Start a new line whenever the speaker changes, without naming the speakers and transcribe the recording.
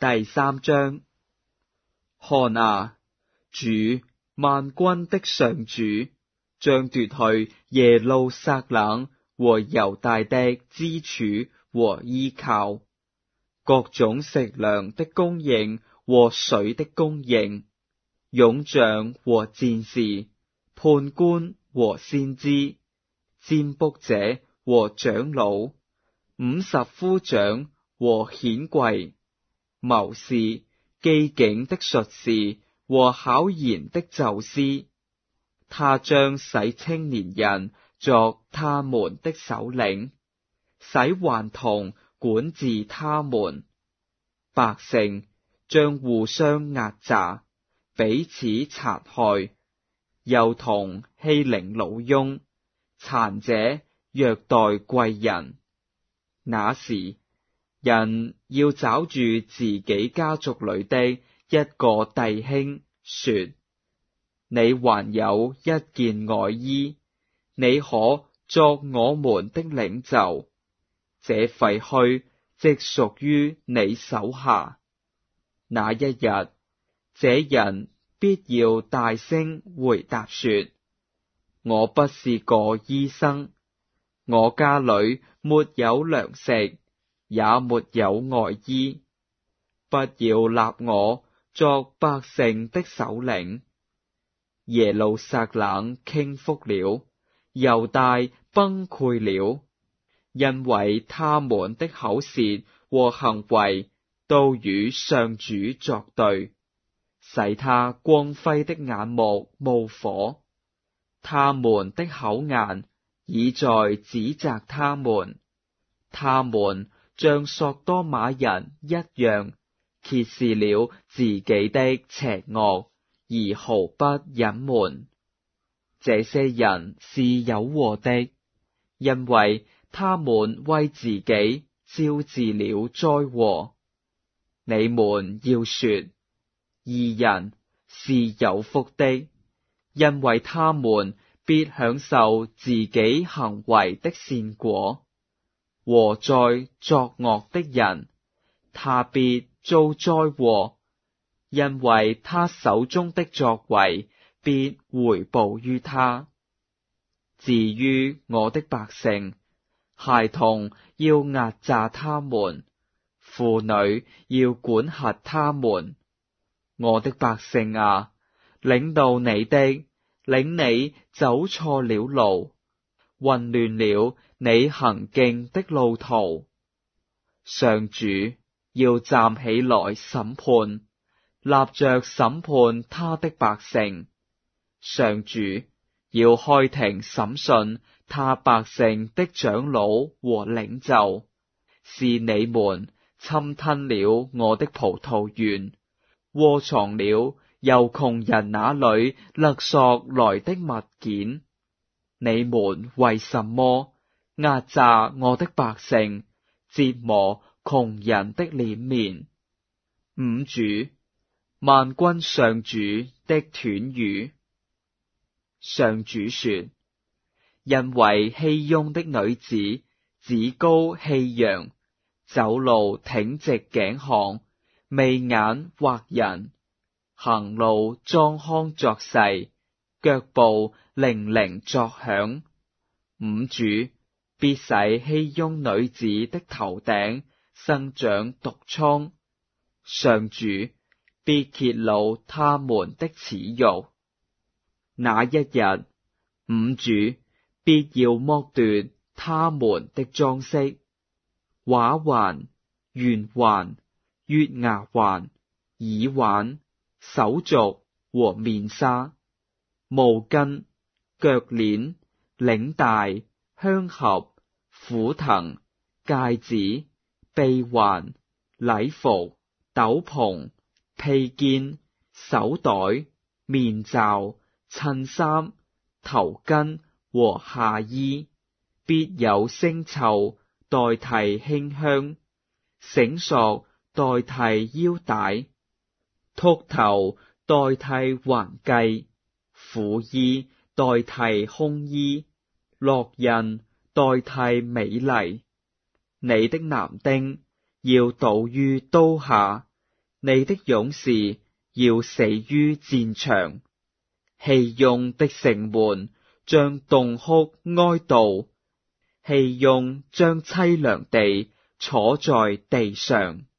第3章。看啊，主萬軍的上主將奪去耶路撒冷和猶大的支柱和依靠，各種食糧的供應和水的供應，勇將和戰士，判官和先知，占卜者和長老，50夫長和顯貴，謀士，機警的術士和巧言的宙斯。他將使青年人作他們的首領，使頑童管治他們。百姓將互相壓榨，彼此殘害，幼童欺凌老翁，殘者虐待貴人。那時，人要抓住自己家族裏的一個弟兄，說：你還有一件外衣，你可作我們的領袖。這廢墟即屬於你手下。那一日，這人必要大聲回答說：我不是個醫生，我家裏沒有糧食，也沒有外衣。不要立我作百姓的首領。耶路撒冷傾覆了，猶大崩潰了，因為他們的口舌和行為都與上主作對，使他光輝的眼目冒火。他們的口硬已在指責他們，他們像索多瑪人一樣，揭示了自己的邪惡，而毫不隱瞞。這些人是有禍的，因為他們為自己招致了災禍。你們要說，義人是有福的，因為他們必享受自己行為的善果。禍哉作惡的人，他必遭災禍，因為他手中的作為必回報於他。至於我的百姓，孩童要壓榨他們，婦女要管轄他們。我的百姓啊，領導你的，領你走錯了路，混亂了你行徑的路途。上主要站起來審判，立着審判他的百姓。上主要開庭審訊他百姓的長老和領袖，是你們侵吞了我的葡萄園，窩藏了由窮人那裏勒索來的物件。你們為什麼壓榨我的百姓，折磨窮人的臉面？五主，萬軍上主的斷語。上主說：因為熙雍的女子趾高氣揚，走路挺直頸項，眉眼惑人，行路裝腔作勢，腳步鈴鈴作響。五主必使熙雍女子的頭頂生長毒瘡，上主必揭露他們的恥辱。那一日，五主必要剝奪他們的裝飾，畫環、圓環、月牙環、耳環、手鐲和面紗、毛巾、腳鏈、領帶、香盒、虎藤、戒指、臂環、禮服、斗篷、披肩、手袋、面罩、襯衫、頭巾和下衣，必有腥臭代替馨香，繩索代替腰帶，禿頭代替環髻，苦衣代替胸衣，烙印代替美麗。你的男丁要倒於刀下， 你的勇士要死於戰場，熙雍的城門將慟哭哀悼，熙雍將淒涼地坐在地上。